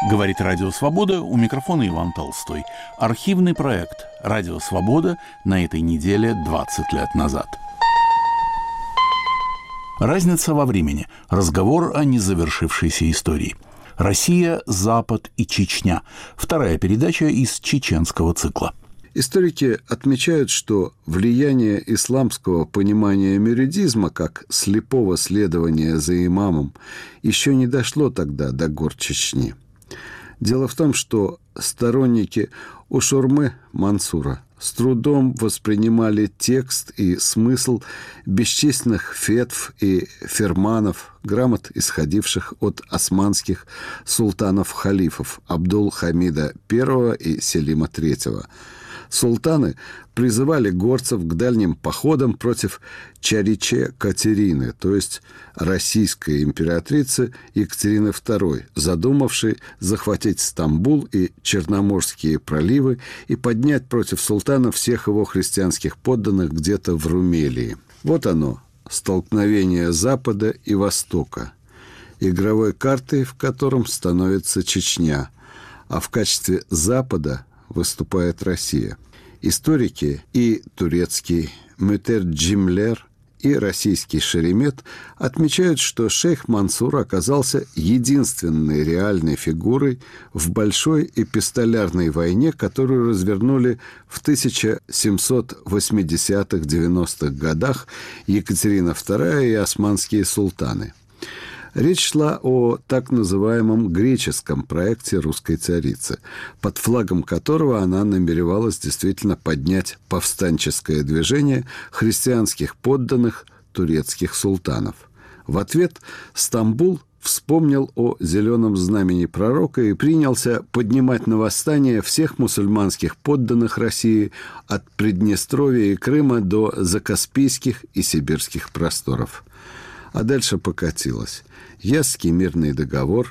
Говорит Радио Свобода, у микрофона Иван Толстой. Архивный проект «Радио Свобода» на этой неделе 20 лет назад. Разница во времени. Разговор о незавершившейся истории. Россия, Запад и Чечня. Вторая передача из чеченского цикла. Историки отмечают, что влияние исламского понимания меридизма как слепого следования за имамом еще не дошло тогда до гор Чечни. Дело в том, что сторонники Ушурмы Мансура с трудом воспринимали текст и смысл бесчисленных фетв и ферманов, грамот, исходивших от османских султанов-халифов Абдул-Хамида I и Селима III. Султаны призывали горцев к дальним походам против Чариче Катерины, то есть российской императрицы Екатерины II, задумавшей захватить Стамбул и Черноморские проливы и поднять против султана всех его христианских подданных где-то в Румелии. Вот оно, столкновение Запада и Востока, игровой картой в котором становится Чечня, а в качестве Запада выступает Россия. Историки и турецкий Мютерджимлер, и российский Шеремет отмечают, что шейх Мансур оказался единственной реальной фигурой в большой эпистолярной войне, которую развернули в 1780-90-х годах Екатерина II и османские султаны. Речь шла о так называемом греческом проекте русской царицы, под флагом которого она намеревалась действительно поднять повстанческое движение христианских подданных турецких султанов. В ответ Стамбул вспомнил о зеленом знамени пророка и принялся поднимать на восстание всех мусульманских подданных России от Приднестровья и Крыма до закаспийских и сибирских просторов. А дальше покатилось. Ясский мирный договор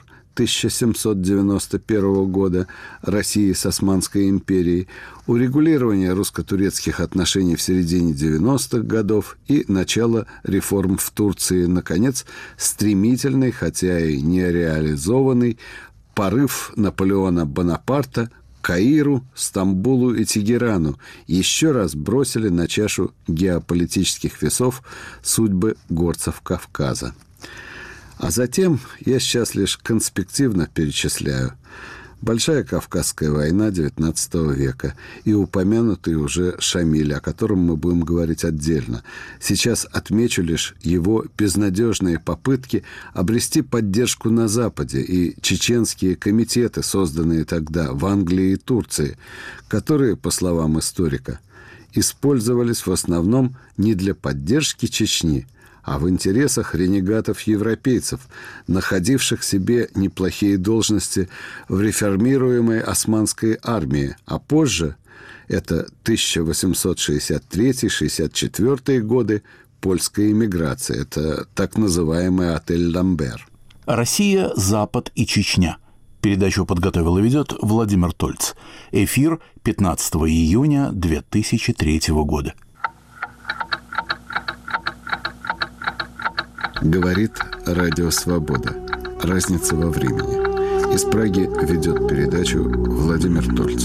1791 года России с Османской империей, урегулирование русско-турецких отношений в середине 90-х годов и начало реформ в Турции, наконец, стремительный, хотя и нереализованный, порыв Наполеона Бонапарта к Каиру, Стамбулу и Тегерану еще раз бросили на чашу геополитических весов судьбы горцев Кавказа. А затем, я сейчас лишь конспективно перечисляю, Большая Кавказская война XIX века и упомянутый уже Шамиль, о котором мы будем говорить отдельно. Сейчас отмечу лишь его безнадежные попытки обрести поддержку на Западе и чеченские комитеты, созданные тогда в Англии и Турции, которые, по словам историка, использовались в основном не для поддержки Чечни, а в интересах ренегатов-европейцев, находивших себе неплохие должности в реформируемой османской армии, а позже, это 1863-64 годы, польская эмиграция, это так называемый отель «Ламбер». Россия, Запад и Чечня. Передачу подготовил и ведет Владимир Тольц. Эфир 15 июня 2003 года. Говорит Радио Свобода. Разница во времени. Из Праги ведет передачу Владимир Тольц.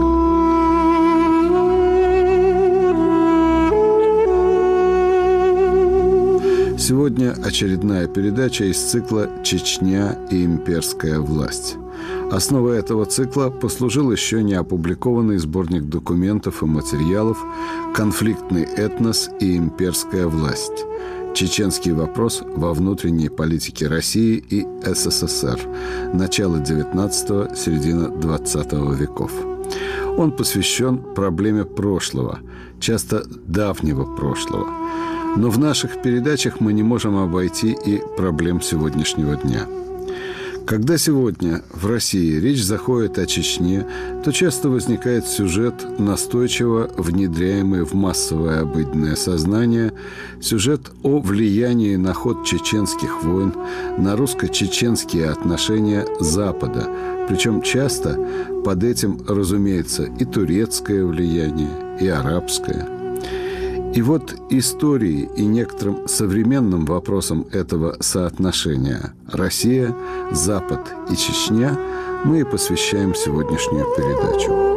Сегодня очередная передача из цикла «Чечня и имперская власть». Основой этого цикла послужил еще не опубликованный сборник документов и материалов «Конфликтный этнос и имперская власть. Чеченский вопрос во внутренней политике России и СССР. Начало XIX – середина XX веков». Он посвящен проблеме прошлого, часто давнего прошлого. Но в наших передачах мы не можем обойти и проблем сегодняшнего дня. Когда сегодня в России речь заходит о Чечне, то часто возникает сюжет, настойчиво внедряемый в массовое обыденное сознание, сюжет о влиянии на ход чеченских войн, на русско-чеченские отношения Запада. Причем часто под этим, разумеется, и турецкое влияние, и арабское. И вот истории и некоторым современным вопросам этого соотношения Россия, Запад и Чечня мы и посвящаем сегодняшнюю передачу.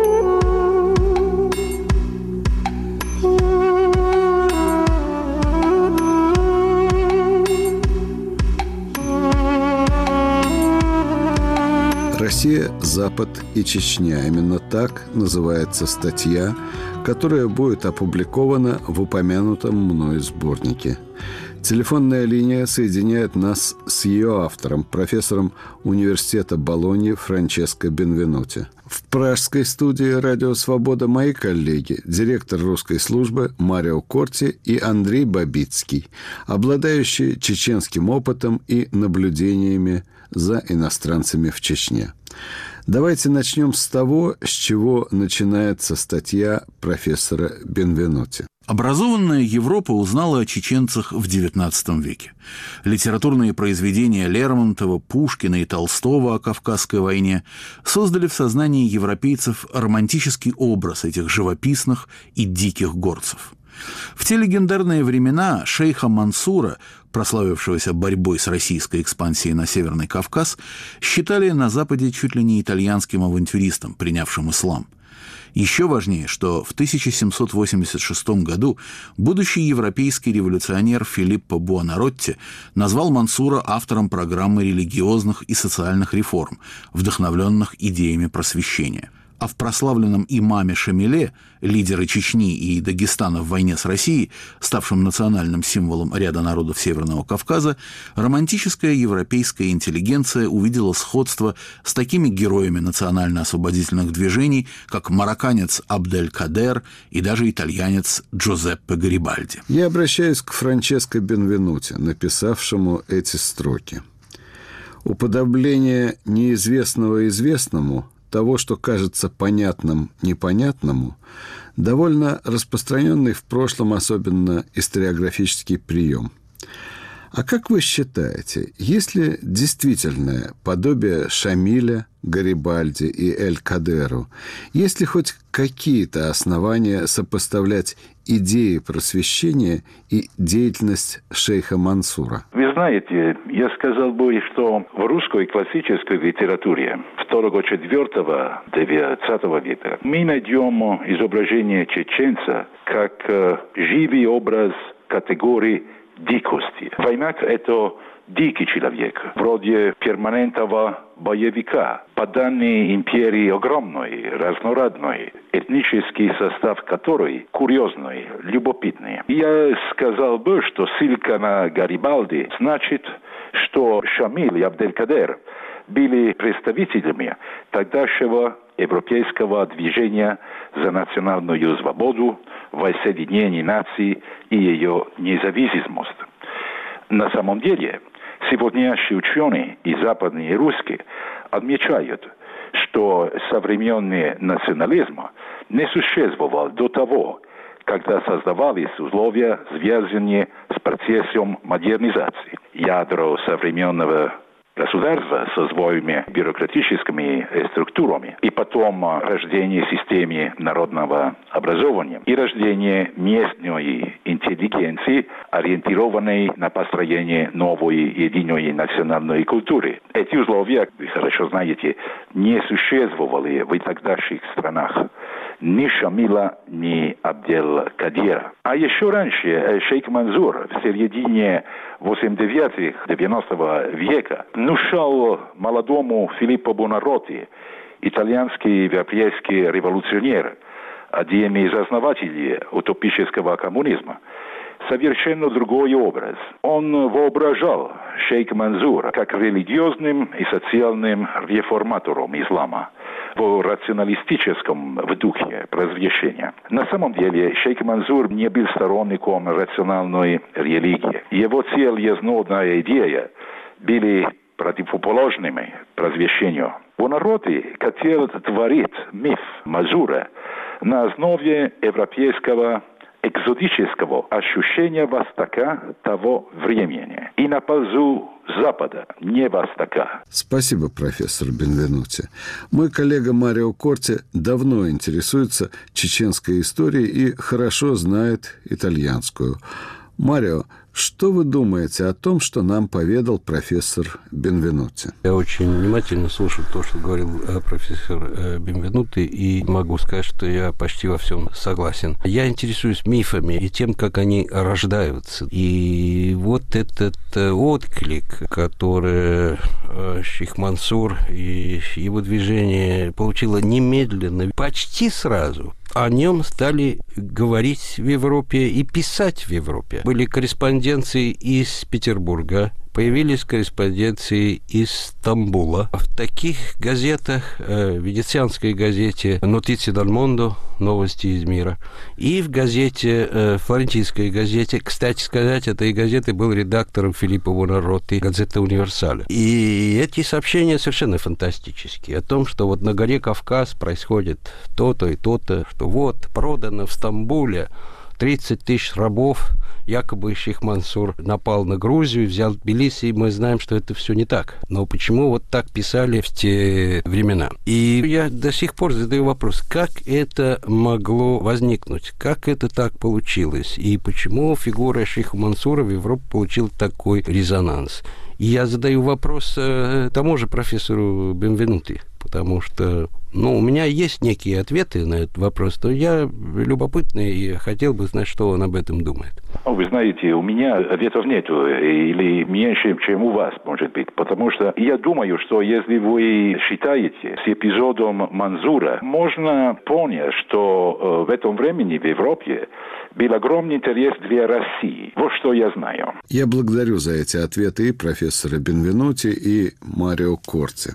«Россия, Запад и Чечня». Именно так называется статья, которая будет опубликована в упомянутом мной сборнике. Телефонная линия соединяет нас с ее автором, профессором университета Болоньи Франческо Бенвенути. В пражской студии «Радио Свобода» мои коллеги, директор русской службы Марио Корти и Андрей Бабицкий, обладающие чеченским опытом и наблюдениями за иностранцами в Чечне. Давайте начнем с того, с чего начинается статья профессора Бенвенути. Образованная Европа узнала о чеченцах в XIX веке. Литературные произведения Лермонтова, Пушкина и Толстого о Кавказской войне создали в сознании европейцев романтический образ этих живописных и диких горцев. В те легендарные времена шейха Мансура, прославившегося борьбой с российской экспансией на Северный Кавказ, считали на Западе чуть ли не итальянским авантюристом, принявшим ислам. Еще важнее, что в 1786 году будущий европейский революционер Филиппо Буонаротти назвал Мансура автором программы религиозных и социальных реформ, вдохновленных идеями просвещения. А в прославленном имаме Шамиле, лидере Чечни и Дагестана в войне с Россией, ставшем национальным символом ряда народов Северного Кавказа, романтическая европейская интеллигенция увидела сходство с такими героями национально-освободительных движений, как марокканец Абдель-Кадер и даже итальянец Джузеппе Гарибальди. Я обращаюсь к Франческо Бенвенути, написавшему эти строки. Уподобление неизвестного известному, того, что кажется понятным непонятному, довольно распространенный в прошлом, особенно историографический прием. А как вы считаете, есть ли действительное подобие Шамиля, Гарибальди и Эль-Кадеру? Есть ли хоть какие-то основания сопоставлять идеи просвещения и деятельность шейха Мансура? Вы знаете, я сказал бы, что в русской классической литературе 2-4-9 века мы найдем изображение чеченца как живый образ категории дикости. Войнак – это дикий человек, вроде перманентного боевика. По данным империи огромной, разнородной, этнический состав которой курьезный, любопытный. Я сказал бы, что ссылка на Гарибальди значит, что Шамиль и Абдель-Кадер были представителями тогдашнего европейского движения за национальную свободу, воссоединение нации и ее независимость. На самом деле, сегодняшние ученые и западные и русские отмечают, что современный национализм не существовал до того, когда создавались условия, связанные с процессом модернизации. Ядро современного государства со своими бюрократическими структурами, и потом рождение системы народного образования и рождение местной интеллигенции, ориентированной на построение новой единой национальной культуры. Эти условия, вы хорошо знаете, не существовали в тогдашних странах ни Шамиля, ни Абдель-Кадера. А еще раньше шейх Мансур в середине 80-90 века внушал молодому Филиппо Буонаротти, итальянский европейский революционер, один из основателей утопического коммунизма, совершенно другой образ. Он воображал шейха Мансура как религиозным и социальным реформатором ислама в рационалистическом духе просвещения. На самом деле шейх Мансур не был сторонником рациональной религии. Его цель и основная идея были противоположными просвещению. Буонаротти хотел творить миф Мансура на основе европейского экзотического ощущения Востока того времени и на пользу Запада, не Востока. Спасибо, профессор Бенвенути. Мой коллега Марио Корти давно интересуется чеченской историей и хорошо знает итальянскую. Марио, Что вы думаете о том, что нам поведал профессор Бенвенути? Я очень внимательно слушал то, что говорил профессор Бенвенути, и могу сказать, что я почти во всем согласен. Я интересуюсь мифами и тем, как они рождаются. И вот этот отклик, который шейх Мансур и его движение получило немедленно, почти сразу, о нем стали говорить в Европе и писать в Европе. Были корреспонденции из Петербурга, появились корреспонденции из Стамбула. В таких газетах, в венецианской газете «Notizie dal Mondo», «Новости из мира», и в газете, флорентийской газете, кстати сказать, этой газеты был редактором Филиппо Бонаротти, газета «Универсале». И эти сообщения совершенно фантастические о том, что вот на горе Кавказ происходит то-то и то-то, что вот продано в Стамбуле 30 тысяч рабов, якобы шейх Мансур напал на Грузию, взял Тбилиси, и мы знаем, что это все не так. Но почему вот так писали в те времена? И я до сих пор задаю вопрос, как это могло возникнуть, как это так получилось, и почему фигура шейха Мансура в Европе получила такой резонанс. И я задаю вопрос тому же профессору Бенвенути, потому что у меня есть некие ответы на этот вопрос, но я любопытный и хотел бы знать, что он об этом думает. Вы знаете, у меня ответов нету, или меньше, чем у вас, может быть, потому что я думаю, что если вы считаете с эпизодом Мансура, можно понять, что в этом времени в Европе был огромный интерес для России. Вот что я знаю. Я благодарю за эти ответы и профессора Бенвенути, и Марио Корти.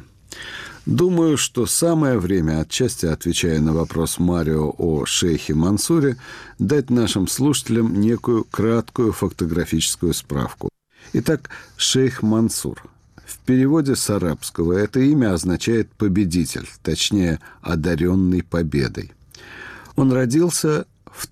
Думаю, что самое время, отчасти отвечая на вопрос Марио о шейхе Мансуре, дать нашим слушателям некую краткую фактографическую справку. Итак, шейх Мансур. В переводе с арабского это имя означает «победитель», точнее, «одаренный победой». Он родился в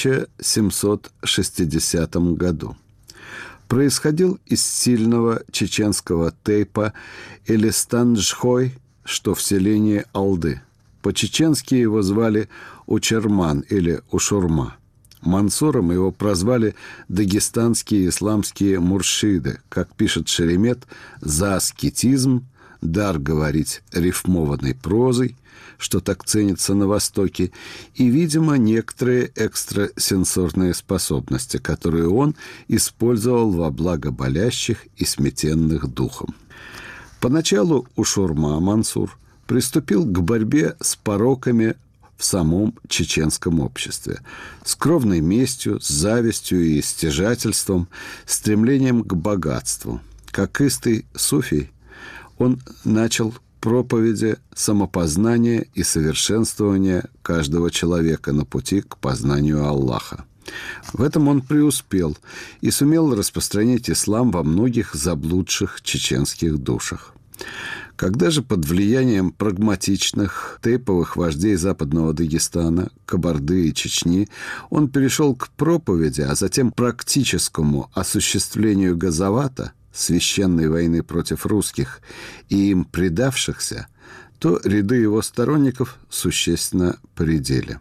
1760 году. Происходил из сильного чеченского тейпа Элистанджхой, что в селении Алды. По-чеченски его звали Учерман или Ушурма. Мансуром его прозвали дагестанские исламские муршиды, как пишет Шеремет, за аскетизм, дар говорить рифмованной прозой, что так ценится на Востоке, и, видимо, некоторые экстрасенсорные способности, которые он использовал во благо болящих и сметенных духом. Поначалу Ушурма Мансур приступил к борьбе с пороками в самом чеченском обществе, с кровной местью, с завистью и стяжательством, стремлением к богатству. Как истый суфий, он начал проповеди самопознания и совершенствования каждого человека на пути к познанию Аллаха. В этом он преуспел и сумел распространить ислам во многих заблудших чеченских душах. Когда же под влиянием прагматичных тейповых вождей Западного Дагестана, Кабарды и Чечни он перешел к проповеди, а затем практическому осуществлению газавата, священной войны против русских, и им предавшихся, то ряды его сторонников существенно поредели.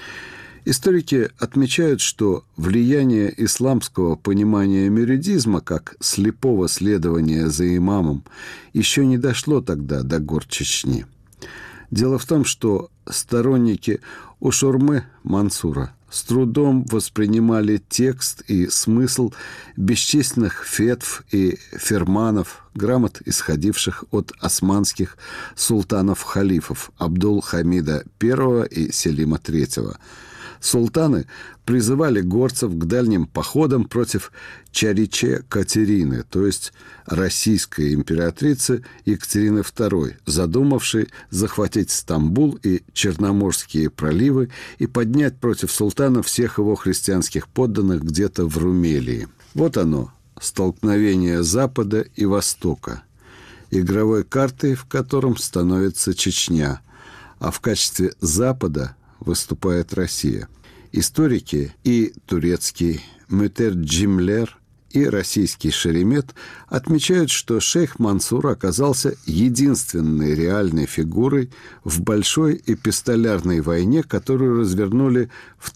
Историки отмечают, что влияние исламского понимания меридизма как слепого следования за имамом еще не дошло тогда до гор Чечни. Дело в том, что сторонники Ушурмы Мансура с трудом воспринимали текст и смысл бесчисленных фетв и ферманов, грамот, исходивших от османских султанов-халифов Абдул-Хамида I и Селима III. Султаны призывали горцев к дальним походам против Чариче Катерины, то есть российской императрицы Екатерины II, задумавшей захватить Стамбул и Черноморские проливы и поднять против султана всех его христианских подданных где-то в Румелии. Вот оно, столкновение Запада и Востока, игровой картой в котором становится Чечня, а в качестве Запада выступает Россия. Историки и турецкий Мютерджимлер, и российский Шеремет отмечают, что шейх Мансур оказался единственной реальной фигурой в большой эпистолярной войне, которую развернули в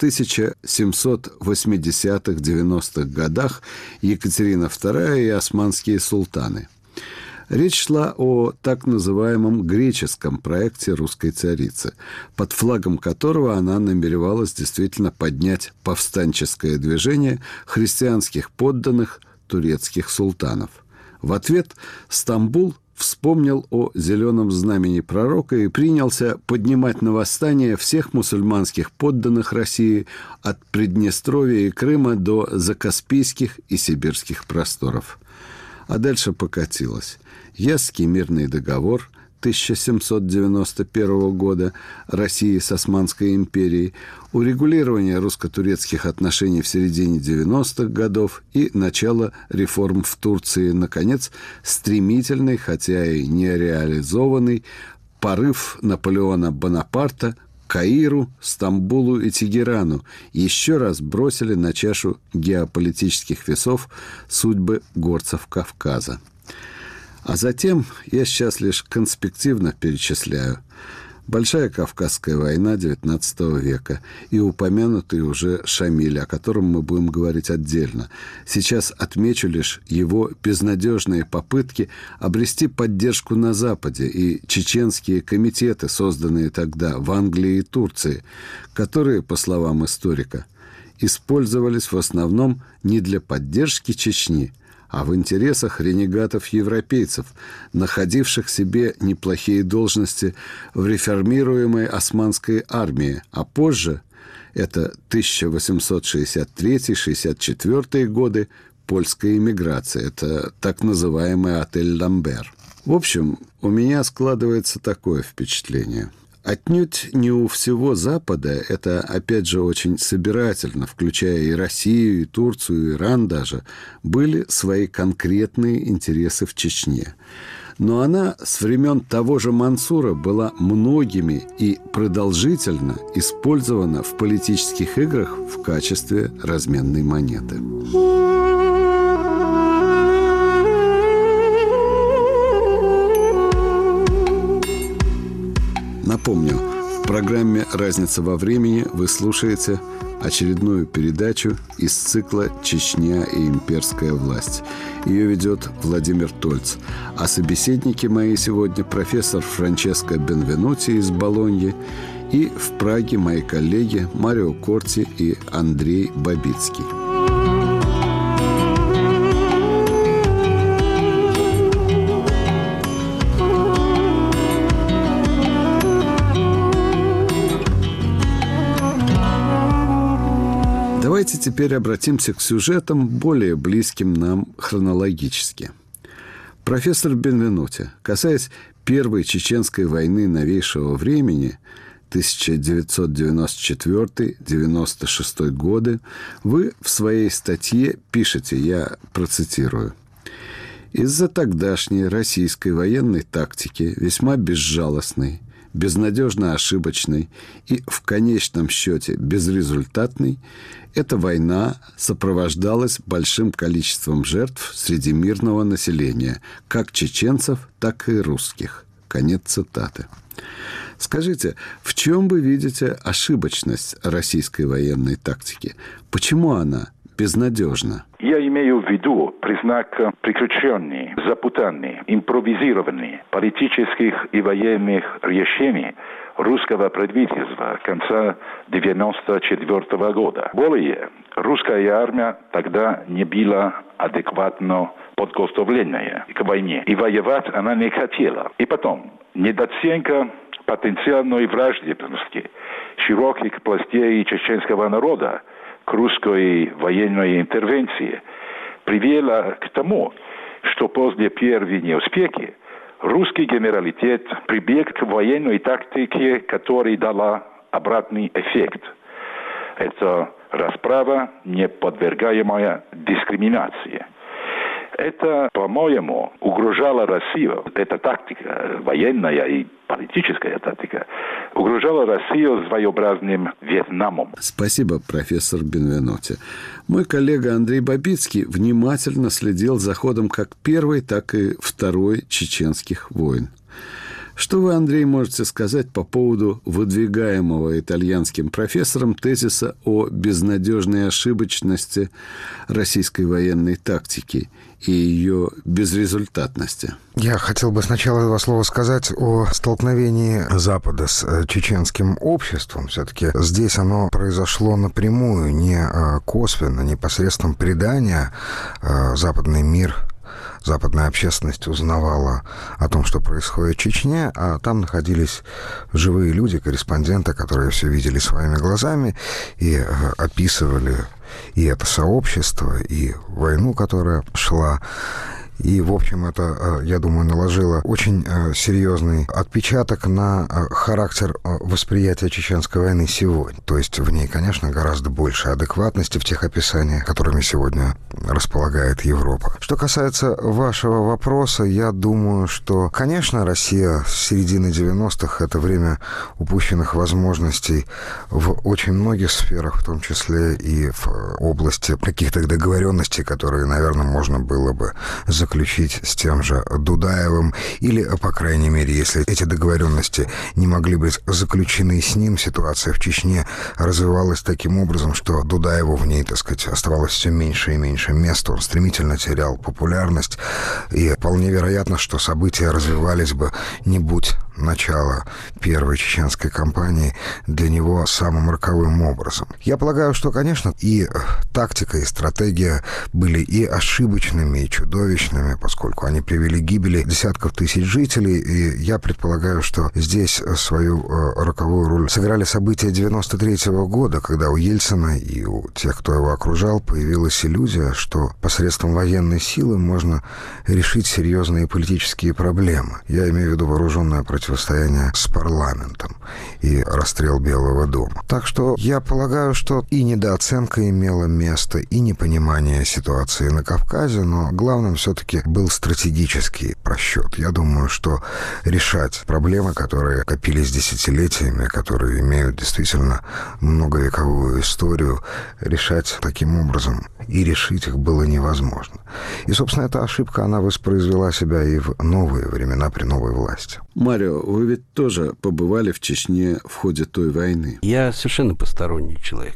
1780-90-х годах Екатерина II и османские султаны. Речь шла о так называемом греческом проекте русской царицы, под флагом которого она намеревалась действительно поднять повстанческое движение христианских подданных турецких султанов. В ответ Стамбул вспомнил о зеленом знамени пророка и принялся поднимать на восстание всех мусульманских подданных России от Приднестровья и Крыма до закаспийских и сибирских просторов. А дальше покатилось. Ясский мирный договор 1791 года России с Османской империей, урегулирование русско-турецких отношений в середине 90-х годов и начало реформ в Турции, наконец, стремительный, хотя и нереализованный, порыв Наполеона Бонапарта к Каиру, Стамбулу и Тегерану еще раз бросили на чашу геополитических весов судьбы горцев Кавказа. А затем, я сейчас лишь конспективно перечисляю, Большая Кавказская война XIX века и упомянутый уже Шамиль, о котором мы будем говорить отдельно. Сейчас отмечу лишь его безнадежные попытки обрести поддержку на Западе и чеченские комитеты, созданные тогда в Англии и Турции, которые, по словам историка, использовались в основном не для поддержки Чечни, а в интересах ренегатов-европейцев, находивших себе неплохие должности в реформируемой османской армии, а позже, это 1863-64 годы, польская эмиграция, это так называемый отель «Ламбер». В общем, у меня складывается такое впечатление. Отнюдь не у всего Запада, это, опять же, очень собирательно, включая и Россию, и Турцию, и Иран даже, были свои конкретные интересы в Чечне. Но она с времен того же Мансура была многими и продолжительно использована в политических играх в качестве разменной монеты. Напомню, в программе «Разница во времени» вы слушаете очередную передачу из цикла «Чечня и имперская власть». Ее ведет Владимир Тольц. А собеседники мои сегодня профессор Франческо Бенвенути из Болоньи и в Праге мои коллеги Марио Корти и Андрей Бабицкий. Давайте теперь обратимся к сюжетам, более близким нам хронологически. Профессор Бенвенути, касаясь Первой чеченской войны новейшего времени, 1994-96 годы, вы в своей статье пишете, я процитирую: «Из-за тогдашней российской военной тактики, весьма безжалостной, безнадежно ошибочной и, в конечном счете, безрезультатной, эта война сопровождалась большим количеством жертв среди мирного населения, как чеченцев, так и русских». Конец цитаты. Скажите, в чем вы видите ошибочность российской военной тактики? Почему она безнадежна? Я имею в виду признак прекращенных, запутанных, импровизированных политических и военных решений русского правительства конца 1994 года. Более, русская армия тогда не была адекватно подготовленная к войне, и воевать она не хотела. И потом, недооценка потенциальной враждебности широких пластей чеченского народа к русской военной интервенции привела к тому, что после первых неуспехов русский генералитет прибег к военной тактике, которая дала обратный эффект. Это расправа, не подвергаемая дискриминации. Это, по-моему, угрожало Россию. Эта тактика, военная и политическая тактика, угрожала Россию своеобразным Вьетнамом. Спасибо, профессор Бенвенути. Мой коллега Андрей Бабицкий внимательно следил за ходом как первой, так и второй чеченских войн. Что вы, Андрей, можете сказать по поводу выдвигаемого итальянским профессором тезиса о безнадежной ошибочности российской военной тактики и ее безрезультатности? Я хотел бы сначала два слова сказать о столкновении Запада с чеченским обществом. Все-таки здесь оно произошло напрямую, не косвенно, не посредством предания. Западный мир, западная общественность узнавала о том, что происходит в Чечне, а там находились живые люди, корреспонденты, которые все видели своими глазами и описывали и это сообщество, и войну, которая шла. И, в общем, это, я думаю, наложило очень серьезный отпечаток на характер восприятия Чеченской войны сегодня. То есть в ней, конечно, гораздо больше адекватности в тех описаниях, которыми сегодня располагает Европа. Что касается вашего вопроса, я думаю, что, конечно, Россия с середины 90-х — это время упущенных возможностей в очень многих сферах, в том числе и в области каких-то договоренностей, которые, наверное, можно было бы заключить с тем же Дудаевым, или, по крайней мере, если эти договоренности не могли быть заключены с ним, ситуация в Чечне развивалась таким образом, что Дудаеву в ней, так сказать, оставалось все меньше и меньше места, он стремительно терял популярность, и вполне вероятно, что события развивались бы, не будь начала первой чеченской кампании для него самым роковым образом. Я полагаю, что, конечно, и тактика, и стратегия были и ошибочными, и чудовищными, поскольку они привели к гибели десятков тысяч жителей, и я предполагаю, что здесь свою роковую роль сыграли события 93-го года, когда у Ельцина и у тех, кто его окружал, появилась иллюзия, что посредством военной силы можно решить серьезные политические проблемы. Я имею в виду вооруженное противостояние с парламентом и расстрел Белого дома. Так что я полагаю, что и недооценка имела место, и непонимание ситуации на Кавказе, но главным все-таки был стратегический просчет. Я думаю, что решать проблемы, которые копились десятилетиями, которые имеют действительно многовековую историю, решать таким образом и решить их было невозможно. И, собственно, эта ошибка, она воспроизвела себя и в новые времена при новой власти. Марио, вы ведь тоже побывали в Чечне в ходе той войны. Я совершенно посторонний человек.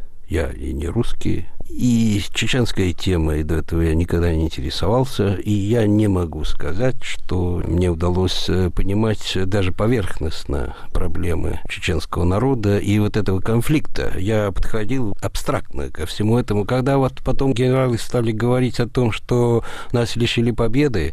Я и не русский, и чеченской темой до этого я никогда не интересовался, и я не могу сказать, что мне удалось понимать даже поверхностно проблемы чеченского народа и вот этого конфликта. Я подходил абстрактно ко всему этому. Когда вот потом генералы стали говорить о том, что нас лишили победы,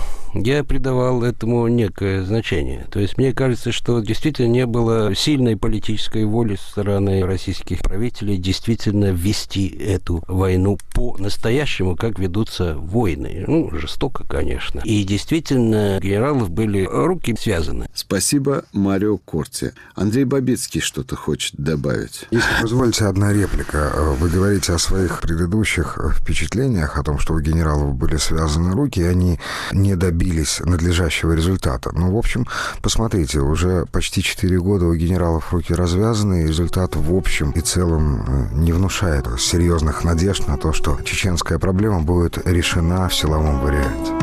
я придавал этому некое значение. То есть мне кажется, что действительно не было сильной политической воли со стороны российских правителей действительно вести эту войну по-настоящему, как ведутся войны. Ну, жестоко, конечно. И действительно, у генералов были руки связаны. Спасибо, Марио Корти. Андрей Бабицкий что-то хочет добавить. Если позволите, одна реплика. Вы говорите о своих предыдущих впечатлениях, о том, что у генералов были связаны руки, и они не добились надлежащего результата. Ну, в общем, посмотрите, уже почти 4 года у генералов руки развязаны, и результат в общем и целом не внушает серьезных надежд на то, что чеченская проблема будет решена в силовом варианте.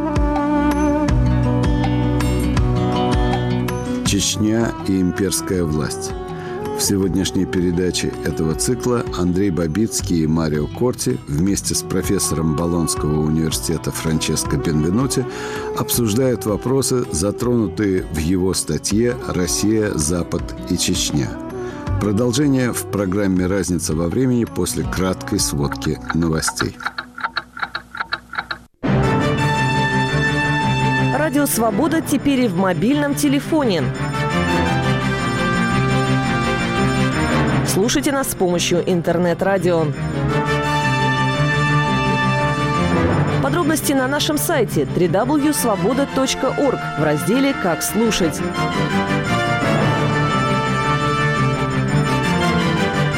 Чечня и имперская власть. В сегодняшней передаче этого цикла Андрей Бабицкий и Марио Корти вместе с профессором Болонского университета Франческо Бенвенути обсуждают вопросы, затронутые в его статье «Россия, Запад и Чечня». Продолжение в программе «Разница во времени» после краткой сводки новостей. Радио «Свобода» теперь и в мобильном телефоне. Слушайте нас с помощью интернет-радио. Подробности на нашем сайте www.svoboda.org в разделе «Как слушать».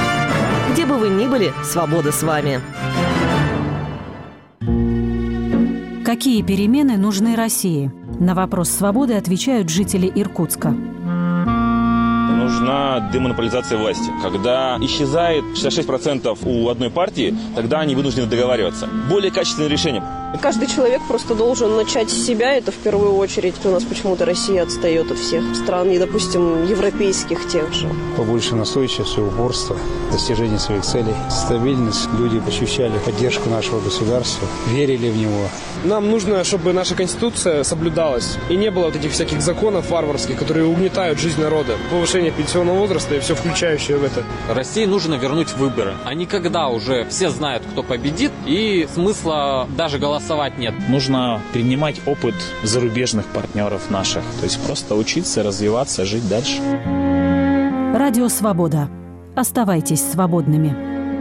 Где бы вы ни были, свобода с вами. Какие перемены нужны России? На вопрос «Свободы» отвечают жители Иркутска. Нужна демонополизация власти. Когда исчезает 66% у одной партии, тогда они вынуждены договариваться. Более качественное решение. Каждый человек просто должен начать с себя, это в первую очередь. У нас почему-то Россия отстает от всех стран, и, допустим, европейских тех же. Побольше настойчивости, упорства, достижения своих целей, стабильность. Люди ощущали поддержку нашего государства, верили в него. Нам нужно, чтобы наша Конституция соблюдалась, и не было вот этих всяких законов варварских, которые угнетают жизнь народа. Повышение пенсионного возраста и все включающее в это. России нужно вернуть выборы. А не когда уже все знают, кто победит, и смысла даже голосовать нет. Нужно перенимать опыт зарубежных партнеров наших. То есть просто учиться, развиваться, жить дальше. Радио «Свобода». Оставайтесь свободными.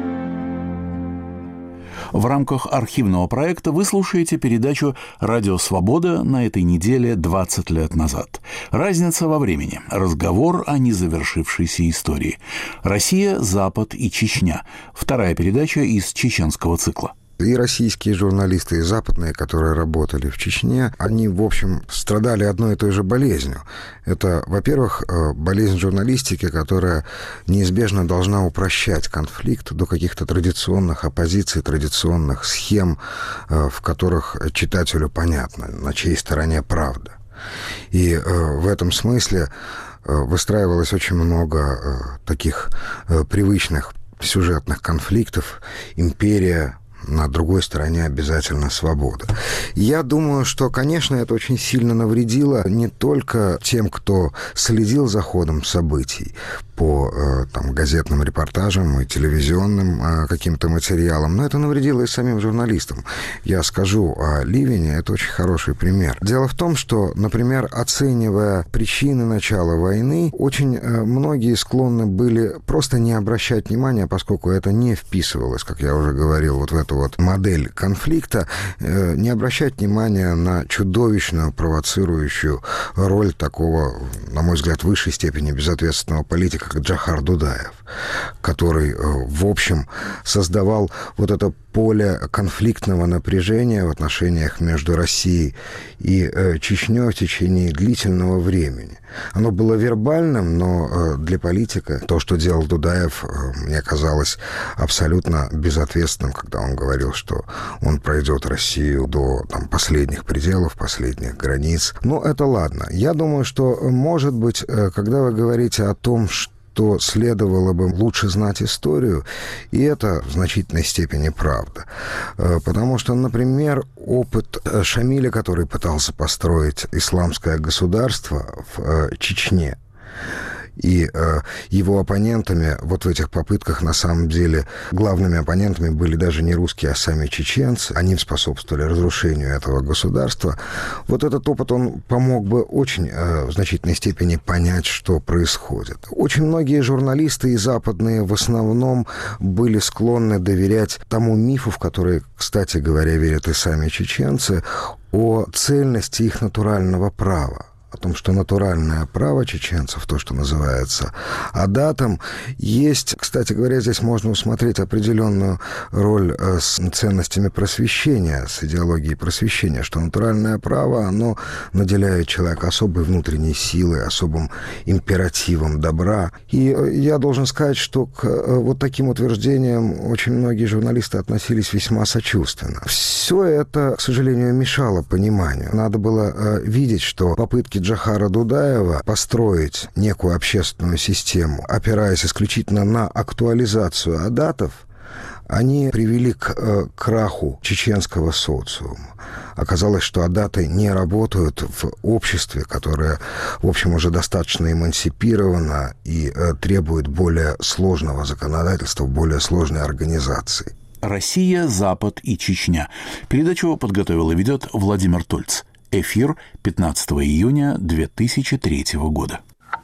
В рамках архивного проекта вы слушаете передачу «Радио Свобода» на этой неделе 20 лет назад. Разница во времени. Разговор о незавершившейся истории. Россия, Запад и Чечня. Вторая передача из чеченского цикла. И российские журналисты, и западные, которые работали в Чечне, они, в общем, страдали одной и той же болезнью. Это, во-первых, болезнь журналистики, которая неизбежно должна упрощать конфликт до каких-то традиционных оппозиций, традиционных схем, в которых читателю понятно, на чьей стороне правда. И в этом смысле выстраивалось очень много таких привычных сюжетных конфликтов. Империя, на другой стороне обязательно свобода. Я думаю, что, конечно, это очень сильно навредило не только тем, кто следил за ходом событий по газетным репортажам и телевизионным каким-то материалам, но это навредило и самим журналистам. Я скажу о Ливине, это очень хороший пример. Дело в том, что, например, оценивая причины начала войны, очень многие склонны были просто не обращать внимания, поскольку это не вписывалось, как я уже говорил, вот в эту вот модель конфликта, не обращать внимания на чудовищную провоцирующую роль такого, на мой взгляд, в высшей степени безответственного политика, как Джохар Дудаев, который, в общем, создавал вот это поле конфликтного напряжения в отношениях между Россией и Чечней в течение длительного времени. Оно было вербальным, но для политика то, что делал Дудаев, мне казалось абсолютно безответственным, когда он говорил, что он пройдет Россию до последних пределов, последних границ. Но это ладно. Я думаю, что, может быть, когда вы говорите о том, что следовало бы лучше знать историю, и это в значительной степени правда. Потому что, например, опыт Шамиля, который пытался построить исламское государство в Чечне, и его оппонентами вот в этих попытках, на самом деле, главными оппонентами были даже не русские, а сами чеченцы. Они способствовали разрушению этого государства. Вот этот опыт, он помог бы очень в значительной степени понять, что происходит. Очень многие журналисты и западные в основном были склонны доверять тому мифу, в который, кстати говоря, верят и сами чеченцы, о цельности их натурального права. О том, что натуральное право чеченцев, то, что называется адатом, есть, кстати говоря, здесь можно усмотреть определенную роль с ценностями просвещения, с идеологией просвещения, что натуральное право, оно наделяет человека особой внутренней силой, особым императивом добра. И я должен сказать, что к вот таким утверждениям очень многие журналисты относились весьма сочувственно. Все это, к сожалению, мешало пониманию. Надо было видеть, что попытки Джохара Дудаева построить некую общественную систему, опираясь исключительно на актуализацию адатов, они привели к краху чеченского социума. Оказалось, что адаты не работают в обществе, которое, в общем, уже достаточно эмансипировано и требует более сложного законодательства, более сложной организации. Россия, Запад и Чечня. Передачу подготовил и ведет Владимир Тольц. Эфир 15 июня 2003 года.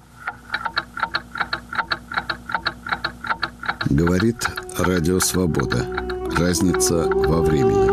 Говорит Радио Свобода. Разница во времени.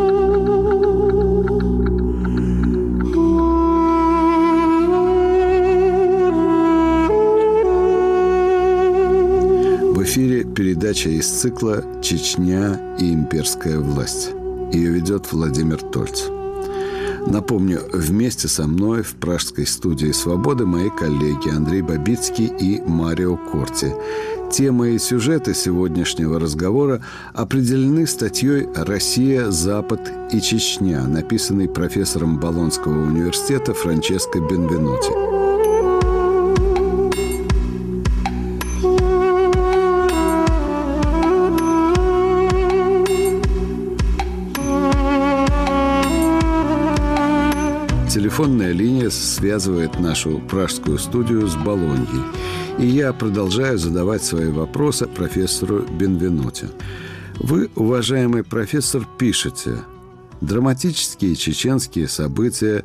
В эфире передача из цикла «Чечня и имперская власть». Ее ведет Владимир Тольц. Напомню, вместе со мной в пражской студии «Свободы» мои коллеги Андрей Бабицкий и Марио Корти. Темы и сюжеты сегодняшнего разговора определены статьей «Россия, Запад и Чечня», написанной профессором Болонского университета Франческо Бенвенути. Телефонная линия связывает нашу пражскую студию с Болоньей. И я продолжаю задавать свои вопросы профессору Бенвенути. Вы, уважаемый профессор, пишете: драматические чеченские события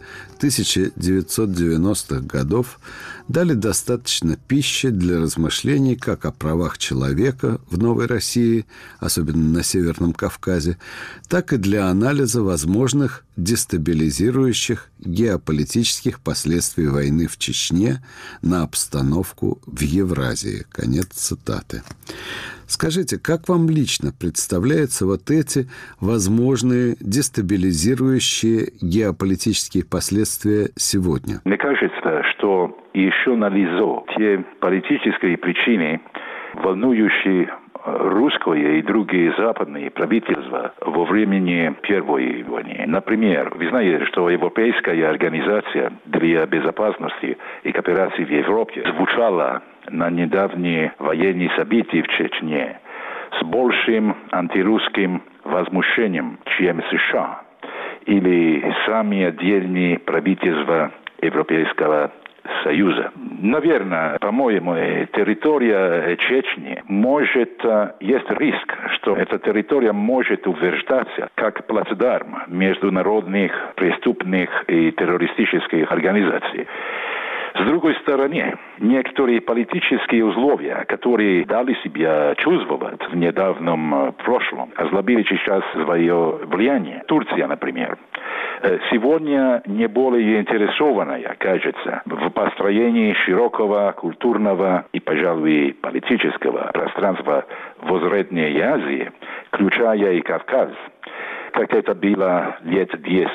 1990-х годов дали достаточно пищи для размышлений как о правах человека в Новой России, особенно на Северном Кавказе, так и для анализа возможных дестабилизирующих геополитических последствий войны в Чечне на обстановку в Евразии. Конец цитаты. Скажите, как вам лично представляются вот эти возможные дестабилизирующие геополитические последствия сегодня? Мне кажется, что еще налицо те политические причины, волнующие русское и другие западные правительства во времени Первой войны. Например, вы знаете, что Европейская организация для безопасности и кооперации в Европе звучала на недавние военные события в Чечне с большим антирусским возмущением, чем США или сами отдельные правительства Европейского Союза. Наверное, по-моему, территория Чечни есть риск, что эта территория может утверждаться как плацдарм международных преступных и террористических организаций. С другой стороны, некоторые политические условия, которые дали себя чувствовать в недавнем прошлом, ослабили сейчас свое влияние. Турция, например, сегодня не более интересованная, кажется, в построении широкого культурного и, пожалуй, политического пространства в Средней Азии, включая и Кавказ, как это было лет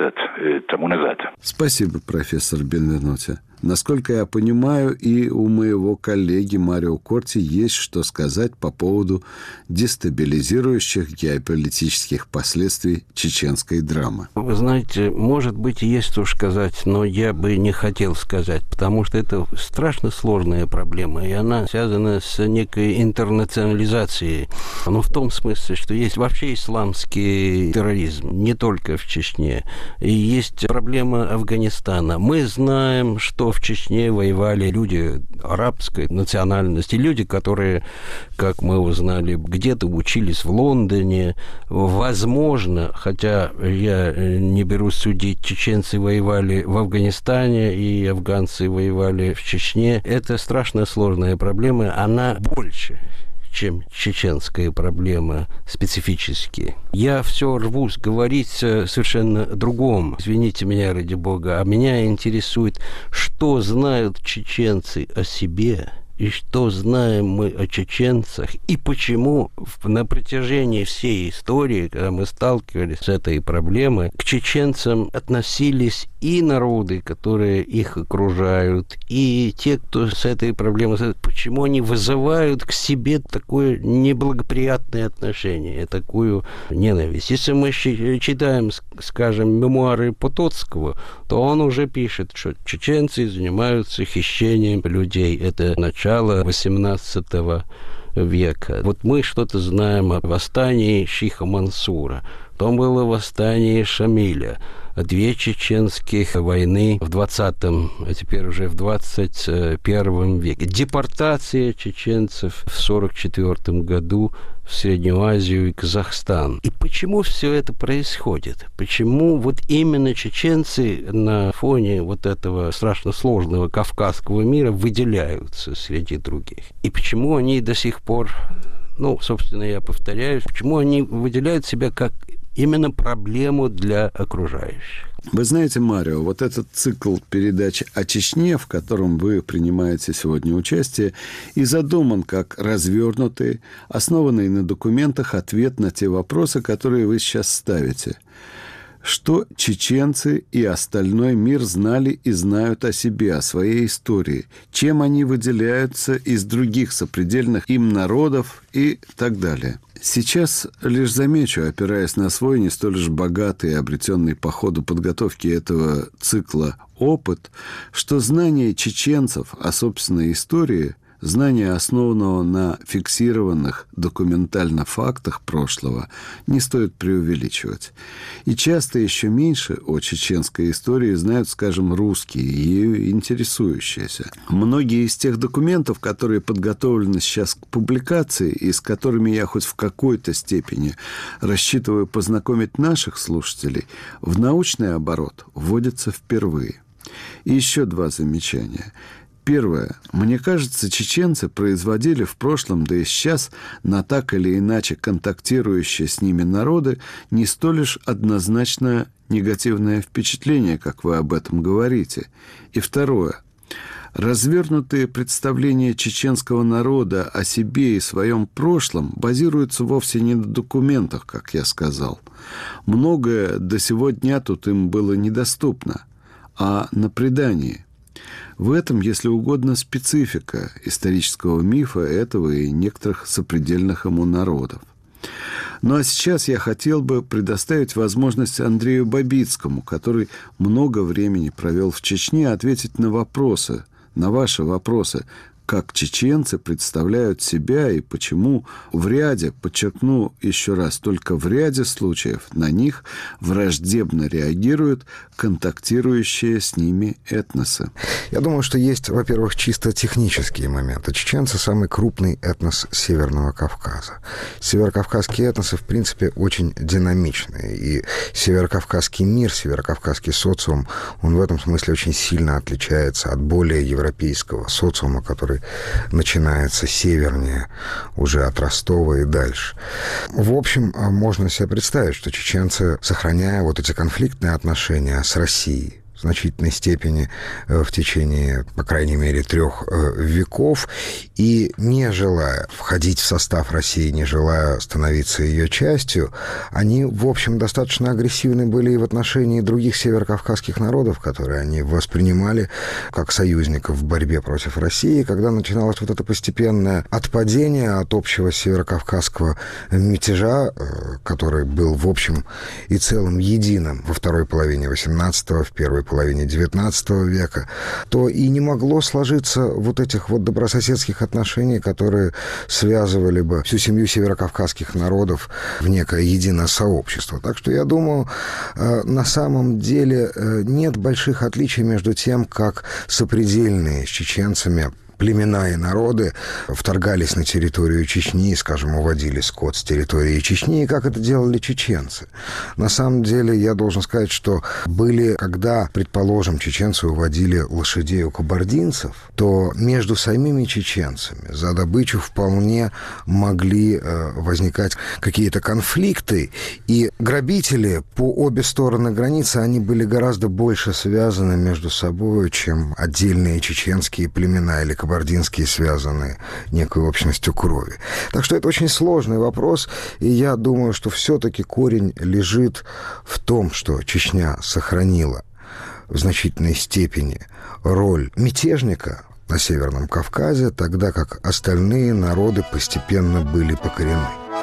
10 тому назад. Спасибо, профессор Бенвенути. Насколько я понимаю, и у моего коллеги Марио Корти есть что сказать по поводу дестабилизирующих геополитических последствий чеченской драмы. Вы знаете, может быть, есть что сказать, но я бы не хотел сказать, потому что это страшно сложная проблема, и она связана с некой интернационализацией. Но в том смысле, что есть вообще исламский терроризм, не только в Чечне, и есть проблема Афганистана. Мы знаем, что в Чечне воевали люди арабской национальности, люди, которые, как мы узнали, где-то учились в Лондоне. Возможно, хотя я не берусь судить, чеченцы воевали в Афганистане и афганцы воевали в Чечне. Это страшно сложная проблема, она больше, чем чеченская проблема специфически. Я все рвусь говорить совершенно другом. Извините меня, ради бога. А меня интересует, что знают чеченцы о себе, и что знаем мы о чеченцах, и почему на протяжении всей истории, когда мы сталкивались с этой проблемой, к чеченцам относились и народы, которые их окружают, и те, кто с этой проблемой, почему они вызывают к себе такое неблагоприятное отношение, такую ненависть. Если мы читаем, скажем, мемуары Потоцкого, то он уже пишет, что чеченцы занимаются хищением людей. Это начало XVIII века. Вот мы что-то знаем о восстании Шиха Мансура. Потом было восстание Шамиля. 2 чеченских войны в 20-м, а теперь уже в 21 веке. Депортация чеченцев в 1944 году в Среднюю Азию и Казахстан. И почему все это происходит? Почему вот именно чеченцы на фоне вот этого страшно сложного кавказского мира выделяются среди других? И почему они до сих пор, собственно, я повторяюсь, почему они выделяют себя как именно проблему для окружающих? Вы знаете, Марио, вот этот цикл передач о Чечне, в котором вы принимаете сегодня участие, и задуман как развернутый, основанный на документах ответ на те вопросы, которые вы сейчас ставите. Что чеченцы и остальной мир знали и знают о себе, о своей истории, чем они выделяются из других сопредельных им народов и так далее. Сейчас лишь замечу, опираясь на свой не столь уж богатый и обретенный по ходу подготовки этого цикла опыт, что знание чеченцев о собственной истории, знание, основанного на фиксированных документально фактах прошлого, не стоит преувеличивать. И часто еще меньше о чеченской истории знают, скажем, русские, ею интересующиеся. Многие из тех документов, которые подготовлены сейчас к публикации и с которыми я хоть в какой-то степени рассчитываю познакомить наших слушателей, в научный оборот вводятся впервые. И еще два замечания. Первое. Мне кажется, чеченцы производили в прошлом, да и сейчас, на так или иначе контактирующие с ними народы, не столь лишь однозначно негативное впечатление, как вы об этом говорите. И второе. Развернутые представления чеченского народа о себе и своем прошлом базируются вовсе не на документах, как я сказал. Многое до сего дня тут им было недоступно, а на предании. В этом, если угодно, специфика исторического мифа этого и некоторых сопредельных ему народов. Ну а сейчас я хотел бы предоставить возможность Андрею Бабицкому, который много времени провел в Чечне, ответить на вопросы, на ваши вопросы, как чеченцы представляют себя и почему в ряде, подчеркну еще раз, только в ряде случаев на них враждебно реагируют контактирующие с ними этносы. Я думаю, что есть, во-первых, чисто технические моменты. Чеченцы – самый крупный этнос Северного Кавказа. Северокавказские этносы, в принципе, очень динамичные. И северокавказский мир, северокавказский социум, он в этом смысле очень сильно отличается от более европейского социума, который начинается севернее, уже от Ростова и дальше. В общем, можно себе представить, что чеченцы, сохраняя вот эти конфликтные отношения с Россией, в значительной степени в течение, по крайней мере, 3 веков, и не желая входить в состав России, не желая становиться ее частью, они, в общем, достаточно агрессивны были и в отношении других северокавказских народов, которые они воспринимали как союзников в борьбе против России. Когда начиналось вот это постепенное отпадение от общего северокавказского мятежа, который был, в общем и целом, единым во второй половине XVIII, в первой половине XIX века, то и не могло сложиться вот этих вот добрососедских отношений, которые связывали бы всю семью северокавказских народов в некое единое сообщество. Так что, я думаю, на самом деле нет больших отличий между тем, как сопредельные с чеченцами племена и народы вторгались на территорию Чечни, скажем, уводили скот с территории Чечни, и как это делали чеченцы. На самом деле, я должен сказать, что были, когда, предположим, чеченцы уводили лошадей у кабардинцев, то между самими чеченцами за добычу вполне могли возникать какие-то конфликты, и грабители по обе стороны границы, они были гораздо больше связаны между собой, чем отдельные чеченские племена или кабардинские, связанные некой общностью крови. Так что это очень сложный вопрос, и я думаю, что все-таки корень лежит в том, что Чечня сохранила в значительной степени роль мятежника на Северном Кавказе, тогда как остальные народы постепенно были покорены.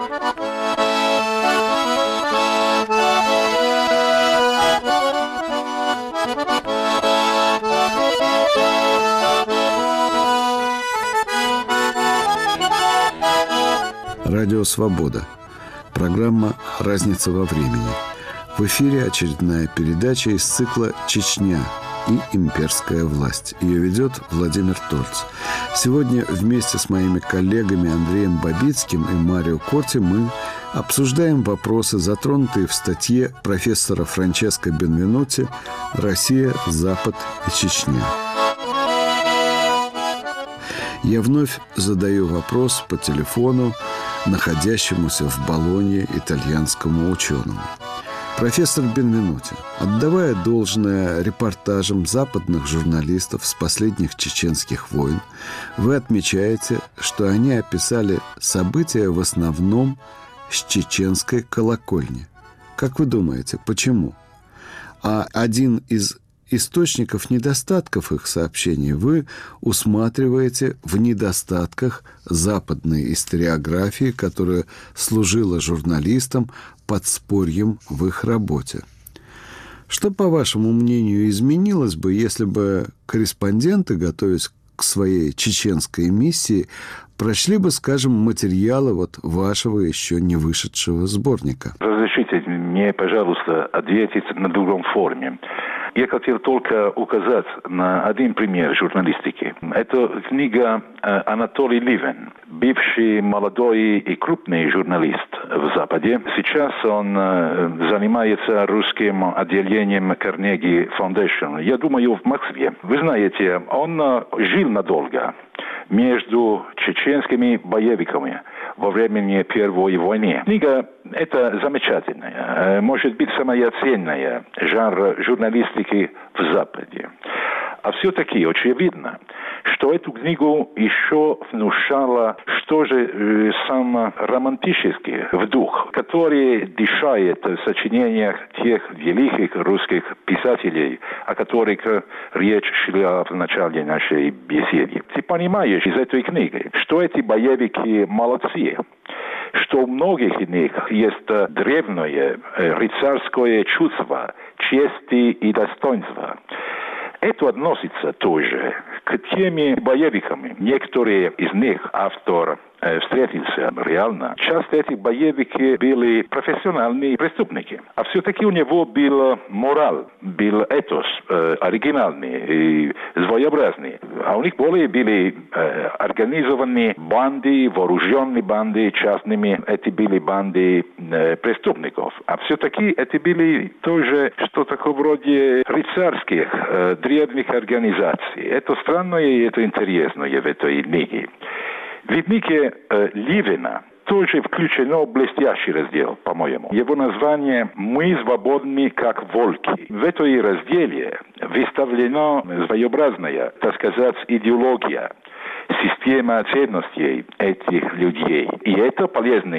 Радио «Свобода». Программа «Разница во времени». В эфире очередная передача из цикла «Чечня и имперская власть». Ее ведет Владимир Тольц. Сегодня вместе с моими коллегами Андреем Бабицким и Марио Корти мы обсуждаем вопросы, затронутые в статье профессора Франческо Бенвенути «Россия, Запад и Чечня». Я вновь задаю вопрос по телефону находящемуся в Болонье итальянскому ученому. Профессор Бенвенути, отдавая должное репортажам западных журналистов с последних чеченских войн, вы отмечаете, что они описали события в основном с чеченской колокольни. Как вы думаете, почему? А один из источников недостатков их сообщений вы усматриваете в недостатках западной историографии, которая служила журналистам подспорьем в их работе. Что, по вашему мнению, изменилось бы, если бы корреспонденты, готовясь к своей чеченской миссии, прочли бы, скажем, материалы вот вашего еще не вышедшего сборника? Разрешите мне, пожалуйста, ответить на другом форме. Я хотел только указать на один пример журналистики. Это книга Анатолий Ливен, бывший молодой и крупный журналист в Западе. Сейчас он занимается русским отделением Carnegie Foundation. Я думаю, в Москве. Вы знаете, он жил надолго между чеченскими боевиками во время Первой войны. Книга эта замечательная, может быть, самая ценная жанр журналистики в Западе. А все-таки очевидно, что эту книгу еще внушала, что же сам романтический дух, который дышает в сочинениях тех великих русских писателей, о которых речь шла в начале нашей беседы. Ты понимаешь из этой книги, что эти боевики молодцы, что у многих из них есть древнее рыцарское чувство чести и достоинства. Это относится тоже к теми боевикам. Некоторые из них автор встретился реально. Часто эти боевики были профессиональные преступники. А все-таки у него был мораль, был этос оригинальный и своеобразный. А у них более были организованные банды, вооруженные банды частными. Эти были банды преступников. А все-таки это были тоже что-то вроде рыцарских древних организаций. Это странное и это интересное в этой книге. В книге Ливена тоже включено блестящий раздел, по-моему. Его название «Мы свободны, как волки». В этой разделе выставлена своеобразная, так сказать, идеология, система ценностей этих людей. И это полезно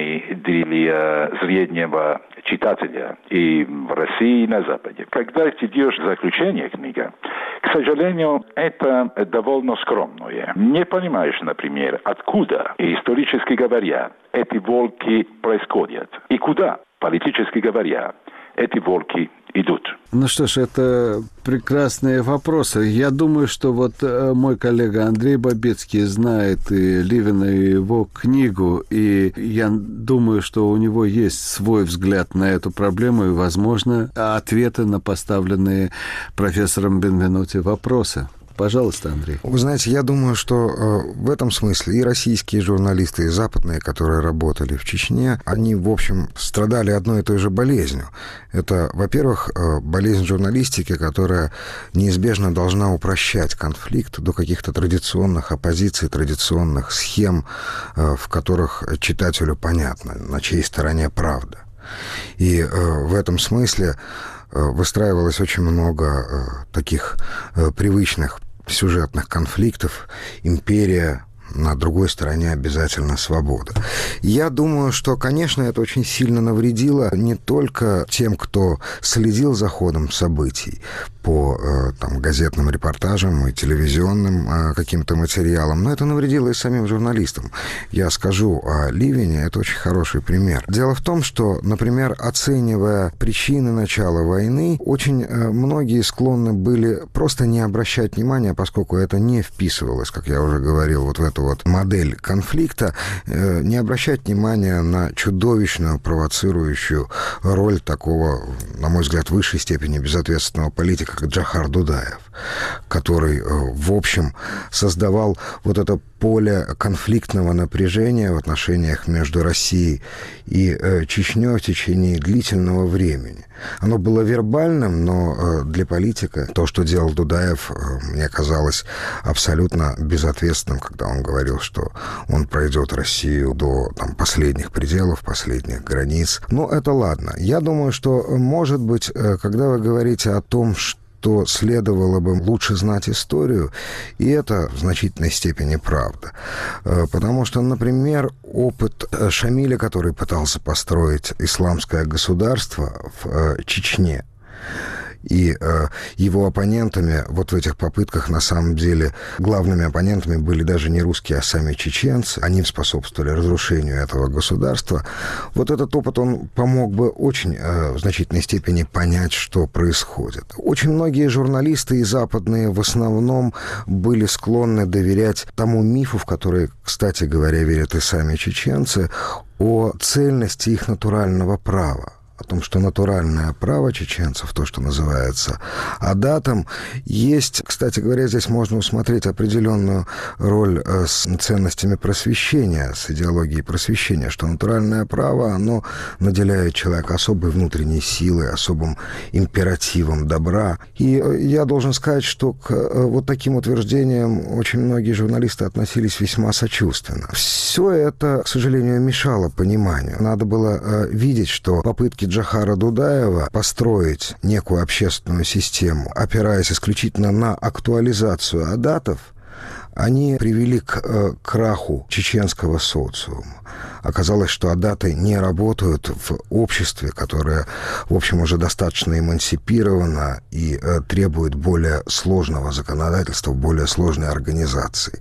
для среднего читателя и в России, и на Западе. Когда читаешь заключение книги, к сожалению, это довольно скромное. Не понимаешь, например, откуда, исторически говоря, эти волки происходят и куда, политически говоря, эти волки идут. Ну что ж, это прекрасные вопросы. Я думаю, что вот мой коллега Андрей Бабецкий знает и Ливена, и его книгу, и я думаю, что у него есть свой взгляд на эту проблему и, возможно, ответы на поставленные профессором Бенвенути вопросы. Пожалуйста, Андрей. Вы знаете, я думаю, что в этом смысле и российские журналисты, и западные, которые работали в Чечне, они, в общем, страдали одной и той же болезнью. Это, во-первых, болезнь журналистики, которая неизбежно должна упрощать конфликт до каких-то традиционных оппозиций, традиционных схем, в которых читателю понятно, на чьей стороне правда. И в этом смысле выстраивалось очень много таких привычных сюжетных конфликтов. Империя, на другой стороне обязательно свобода. Я думаю, что, конечно, это очень сильно навредило не только тем, кто следил за ходом событий по газетным репортажам и телевизионным каким-то материалам, но это навредило и самим журналистам. Я скажу о Ливене, это очень хороший пример. Дело в том, что, например, оценивая причины начала войны, очень многие склонны были просто не обращать внимания, поскольку это не вписывалось, как я уже говорил, вот в эту вот модель конфликта, не обращать внимания на чудовищную провоцирующую роль такого, на мой взгляд, в высшей степени безответственного политика, как Джохар Дудаев, который, в общем, создавал вот это поле конфликтного напряжения в отношениях между Россией и Чечней в течение длительного времени. Оно было вербальным, но для политика то, что делал Дудаев, мне казалось абсолютно безответственным, когда он говорил, что он пройдет Россию до последних пределов, последних границ. Но это ладно. Я думаю, что, может быть, когда вы говорите о том, что следовало бы лучше знать историю, и это в значительной степени правда. Потому что, например, опыт Шамиля, который пытался построить исламское государство в Чечне, И его оппонентами вот в этих попытках, на самом деле, главными оппонентами были даже не русские, а сами чеченцы. Они способствовали разрушению этого государства. Вот этот опыт, он помог бы очень в значительной степени понять, что происходит. Очень многие журналисты и западные в основном были склонны доверять тому мифу, в который, кстати говоря, верят и сами чеченцы, о цельности их натурального права. О том, что натуральное право чеченцев, то, что называется адатом, есть, кстати говоря, здесь можно усмотреть определенную роль с ценностями просвещения, с идеологией просвещения, что натуральное право, оно наделяет человека особой внутренней силой, особым императивом добра. И я должен сказать, что к вот таким утверждениям очень многие журналисты относились весьма сочувственно. Все это, к сожалению, мешало пониманию. Надо было видеть, что попытки Джохара Дудаева построить некую общественную систему, опираясь исключительно на актуализацию адатов, они привели к краху чеченского социума. Оказалось, что адаты не работают в обществе, которое, в общем, уже достаточно эмансипировано и требует более сложного законодательства, более сложной организации.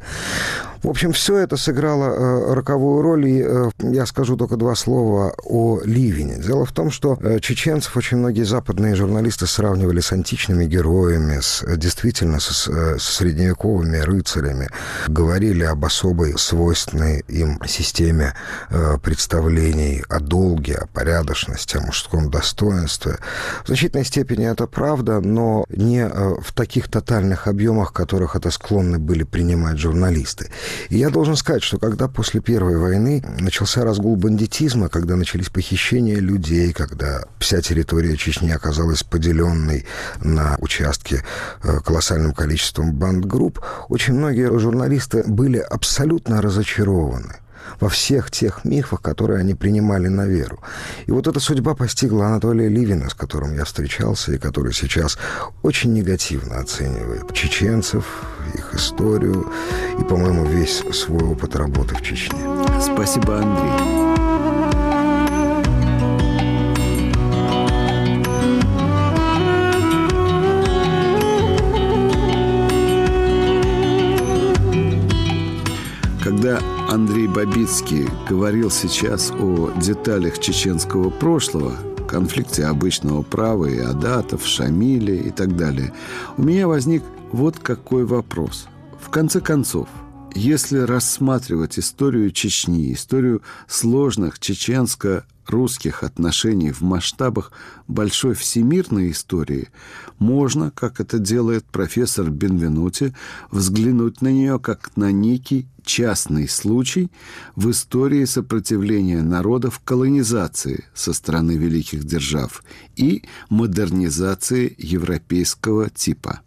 В общем, все это сыграло роковую роль, и я скажу только два слова о Ливине. Дело в том, что чеченцев очень многие западные журналисты сравнивали с античными героями, действительно с средневековыми рыцарями, говорили об особой свойственной им системе представлений о долге, о порядочности, о мужском достоинстве. В значительной степени это правда, но не в таких тотальных объемах, которых это склонны были принимать журналисты. И я должен сказать, что когда после Первой войны начался разгул бандитизма, когда начались похищения людей, когда вся территория Чечни оказалась поделенной на участки колоссальным количеством бандгрупп, очень многие журналисты были абсолютно разочарованы во всех тех мифах, которые они принимали на веру. И вот эта судьба постигла Анатолия Ливина, с которым я встречался, и который сейчас очень негативно оценивает чеченцев, их историю и, по-моему, весь свой опыт работы в Чечне. Спасибо, Андрей. Когда Андрей Бабицкий говорил сейчас о деталях чеченского прошлого, конфликте обычного права и адатов, Шамиле и так далее, у меня возник вот какой вопрос. В конце концов, если рассматривать историю Чечни, историю сложных чеченско-русских отношений в масштабах большой всемирной истории, можно, как это делает профессор Бенвенути, взглянуть на нее как на некий частный случай в истории сопротивления народов колонизации со стороны великих держав и модернизации европейского типа.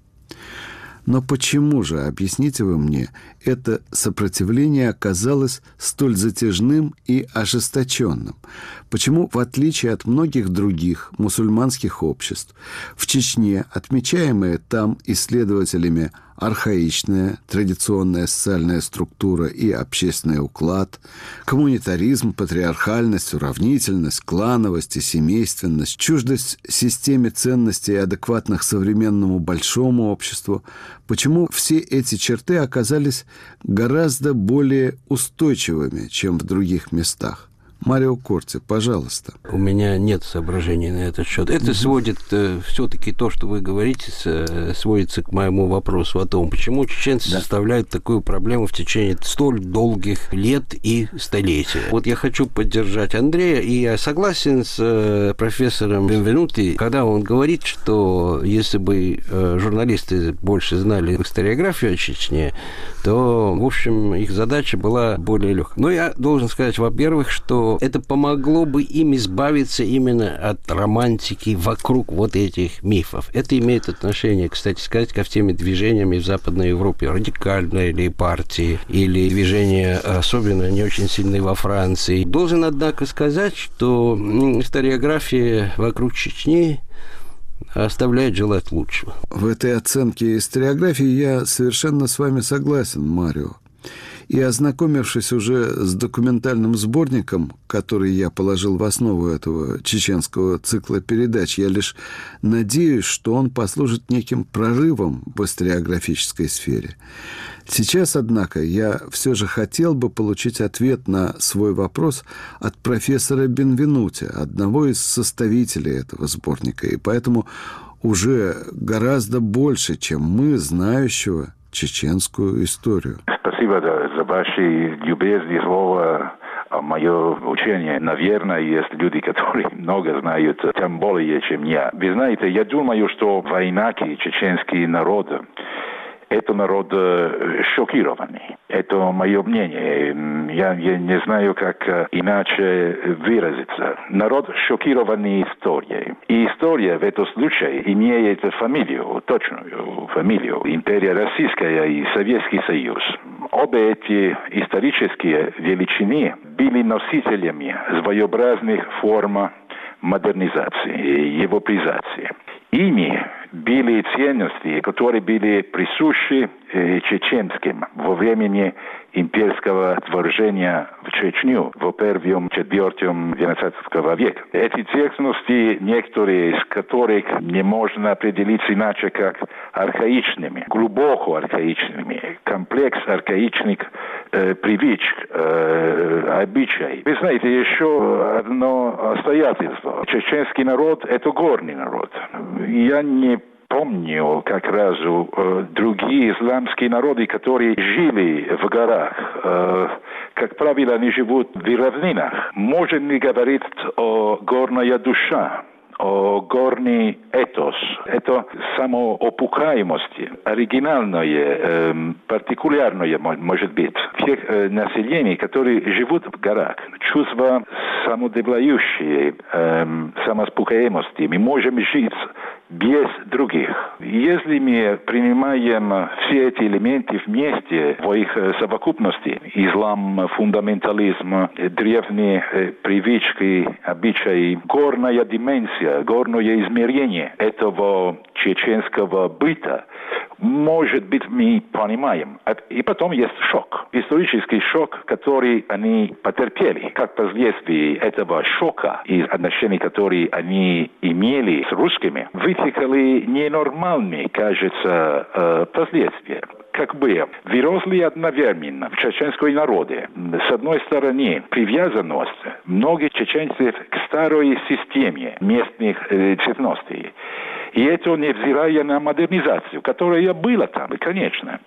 Но почему же, объясните вы мне, это сопротивление оказалось столь затяжным и ожесточенным? Почему, в отличие от многих других мусульманских обществ, в Чечне, отмечаемая там исследователями архаичная традиционная социальная структура и общественный уклад, коммунитаризм, патриархальность, уравнительность, клановость и семейственность, чуждость системе ценностей, адекватных современному большому обществу, почему все эти черты оказались гораздо более устойчивыми, чем в других местах? Марио Корти, пожалуйста. У меня нет соображений на этот счет. Это сводит, все-таки то, что вы говорите, сводится к моему вопросу о том, почему чеченцы составляют такую проблему в течение столь долгих лет и столетий. Вот я хочу поддержать Андрея, и я согласен с профессором Бенвенути, когда он говорит, что если бы журналисты больше знали историографию о Чечне, то, в общем, их задача была более легкой. Но я должен сказать, во-первых, что это помогло бы им избавиться именно от романтики вокруг вот этих мифов. Это имеет отношение, кстати сказать, ко всеми движениями в Западной Европе, радикальные или партии, или движения, особенно не очень сильные во Франции. Должен, однако, сказать, что историография вокруг Чечни оставляет желать лучшего. В этой оценке историографии я совершенно с вами согласен, Марио. И ознакомившись уже с документальным сборником, который я положил в основу этого чеченского цикла передач, я лишь надеюсь, что он послужит неким прорывом в историографической сфере. Сейчас, однако, я все же хотел бы получить ответ на свой вопрос от профессора Бенвенути, одного из составителей этого сборника, и поэтому уже гораздо больше, чем мы, знающего чеченскую историю. Спасибо за ваши любезные слова. Мое учение, наверное, есть люди, которые много знают, тем более, чем я. Вы знаете, я думаю, что войнаки, чеченский народ, это народ шокированный. Это мое мнение. Я не знаю, как иначе выразиться. Народ шокированный историей. И история в этом случае имеет фамилию, точную фамилию. Империя Российская и Советский Союз. Обе эти исторические величины были носителями своеобразных форм модернизации, европеизации. Ими были ценности, которые были присущи чеченским во времени имперского вторжения в Чечню в первом четверте XIX века. Эти ценности, некоторые из которых не можно определить иначе, как архаичными, глубоко архаичными, комплекс архаичных привычек, обычаев. Вы знаете, еще одно обстоятельство. Чеченский народ – это горный народ. Я не помню как раз другие исламские народы, которые жили в горах. Как правило, они живут в равнинах. Можно ли говорить о горная душа, о горный этос? Это самоопукаемость, оригинальное, партикулярное, может быть, всех населений, которые живут в горах. Чувство самодовлающее, самоуспокоимости. Мы можем жить без других. Если мы принимаем все эти элементы вместе в их совокупности, ислам, фундаментализм, древние привычки, обычаи, горная дименсия, горное измерение этого чеченского быта, может быть, мы понимаем. И потом есть шок. Исторический шок, который они потерпели. Как последствия этого шока и отношений, которые они имели с русскими, вытекали ненормальные, кажется, последствия. Как бы выросли одновременно в чеченском народе. С одной стороны, привязанность многих чеченцев к старой системе местных ценностей. И это невзирая на модернизацию, которая была там, конечно.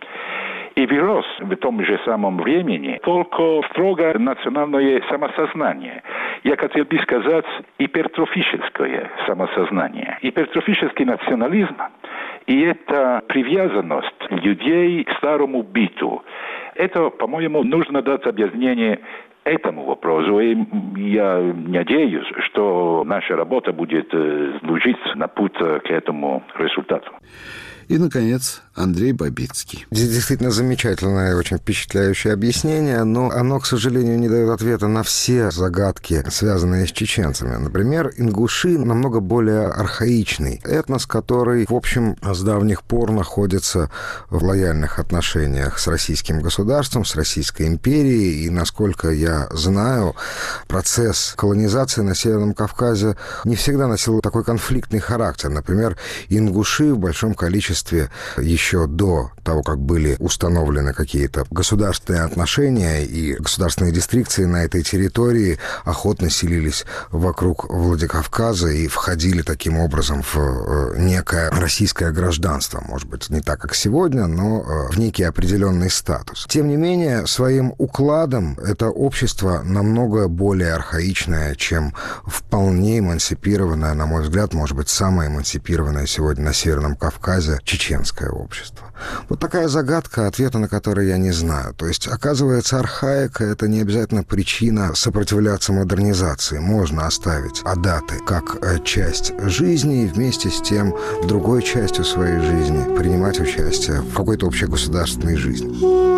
И вырос в том же самом времени только строго национальное самосознание. Я хотел бы сказать гипертрофическое самосознание. Гипертрофический национализм и эта привязанность людей к старому быту. Это, по-моему, нужно дать объяснение этому вопросу. И я надеюсь, что наша работа будет служить на путь к этому результату. И, наконец, Андрей Бабицкий. Действительно замечательное и очень впечатляющее объяснение, но оно, к сожалению, не дает ответа на все загадки, связанные с чеченцами. Например, ингуши намного более архаичный этнос, который, в общем, с давних пор находится в лояльных отношениях с российским государством, с Российской империей. И, насколько я знаю, процесс колонизации на Северном Кавказе не всегда носил такой конфликтный характер. Например, ингуши в большом количестве еще до того, как были установлены какие-то государственные отношения и государственные дистрикции на этой территории, охотно селились вокруг Владикавказа и входили таким образом в некое российское гражданство. Может быть, не так, как сегодня, но в некий определенный статус. Тем не менее, своим укладом это общество намного более архаичное, чем вполне эмансипированное, на мой взгляд, может быть, самое эмансипированное сегодня на Северном Кавказе чеченское общество. Вот такая загадка, ответа на который я не знаю. То есть, оказывается, архаика — это не обязательно причина сопротивляться модернизации. Можно оставить адаты как часть жизни и вместе с тем другой частью своей жизни принимать участие в какой-то общегосударственной жизни.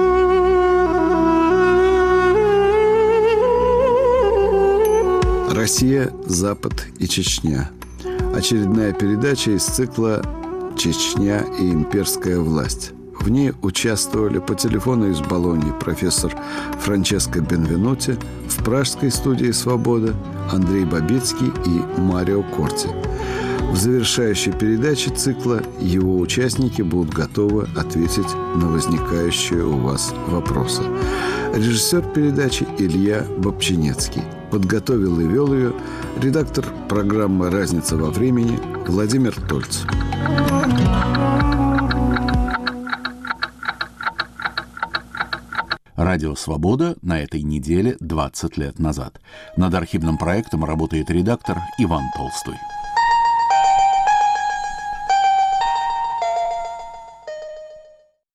Россия, Запад и Чечня. Очередная передача из цикла «Чечня и имперская власть». В ней участвовали по телефону из Болоньи профессор Франческо Бенвенути, в пражской студии «Свобода» Андрей Бабицкий и Марио Корти. В завершающей передаче цикла его участники будут готовы ответить на возникающие у вас вопросы. Режиссер передачи Илья Бобчинецкий. Подготовил и вел ее редактор программы «Разница во времени» Владимир Тольц. Радио «Свобода» на этой неделе 20 лет назад. Над архивным проектом работает редактор Иван Толстой.